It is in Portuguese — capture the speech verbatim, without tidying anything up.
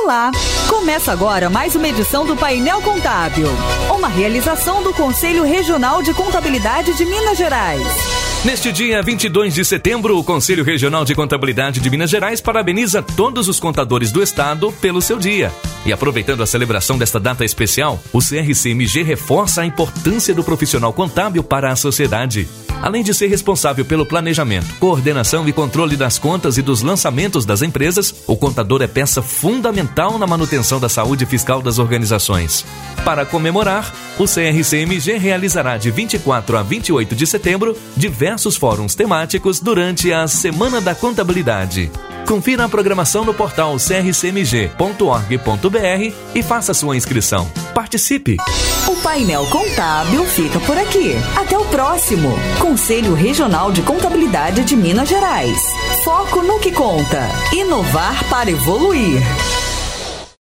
Olá! Começa agora mais uma edição do Painel Contábil, uma realização do Conselho Regional de Contabilidade de Minas Gerais. Neste dia vinte e dois de setembro, o Conselho Regional de Contabilidade de Minas Gerais parabeniza todos os contadores do estado pelo seu dia. E aproveitando a celebração desta data especial, o C R C M G reforça a importância do profissional contábil para a sociedade. Além de ser responsável pelo planejamento, coordenação e controle das contas e dos lançamentos das empresas, o contador é peça fundamental na manutenção da saúde fiscal das organizações. Para comemorar, o C R C M G realizará de vinte e quatro a vinte e oito de setembro diversos fóruns temáticos durante a Semana da Contabilidade. Confira a programação no portal c r c m g ponto org ponto b r e faça sua inscrição. Participe! O Painel Contábil fica por aqui. Até o próximo. Conselho Regional de Contabilidade de Minas Gerais. Foco no que conta. Inovar para evoluir.